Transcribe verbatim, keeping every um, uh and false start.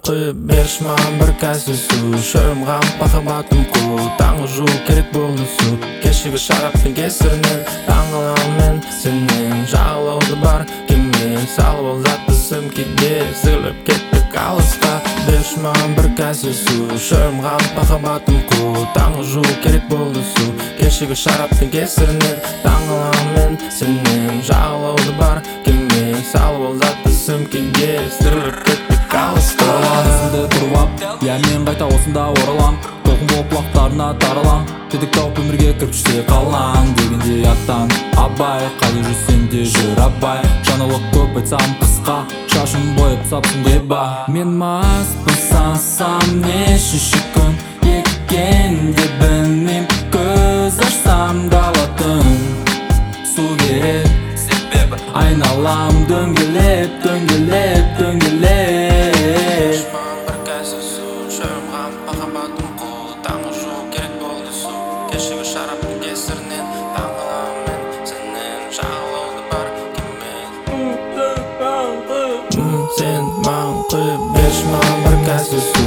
құйып берші маған бір кәсі су. Шөлім қағып махаббатым қу, таңғы жуу керек болды су. Кешегі шараптың кесірінен таңғаламын мен сенен. Жағалауды бар кеме салып ол затты сөмкеге, сығылып кеттік алысқа. Берші маған бір кәсі су. Шөлім қағып махаббатым қу, таңғы жуу керек болды су. Кешегі шараптың кесірінен таңғаламын мен сенен. Жағалауды бар кеме салып ол затты сөмкеге, сығылып кеттік алысқа. Есімде тұрып ап, я мен қайта осында оралам. Толқын болып құлақтарына таралам. Тетік тауып өмірге кірпіште қалам дегенде аттан абай, қайда жүрсең де жүр абай. Жаңалық көп айтсам қысқа, шашын бойып сапсың деп ба. Мен маспын сансам нешінші күн екенде білмейм. Көз ашсам далатын су керек, себебі айналам дөңгелеп, дөңгелеп, дөңгелеп. Бір кәсі су, шөлім қағып махаббатым қу, таңғы жуу керек болды су. Кешегі шараптың кесірінен таңғаламын мен сенен. Жағалауды бар кеме сен маған құйып берші маған бір кәсі су.